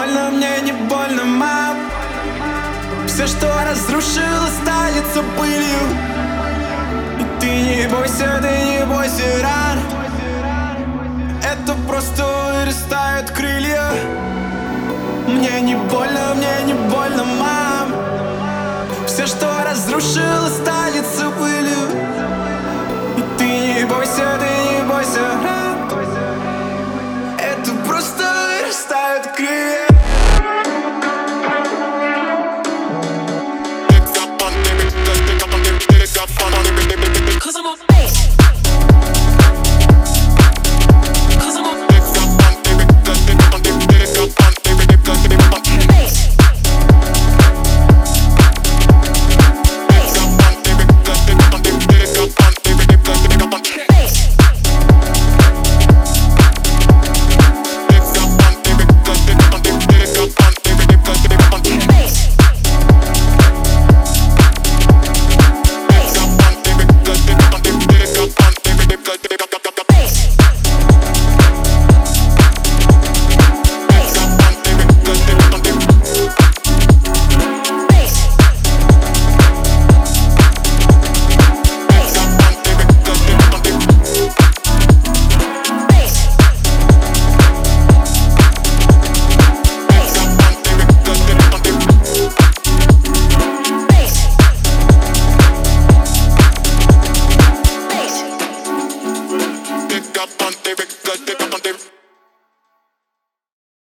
больно, мне не больно, мам. Все, что разрушил, останется пылью. И ты не бойся ран. Это просто вырастают крылья. Мне не больно, мам. Все, что разрушил, останется пылью. И ты не бойся ран.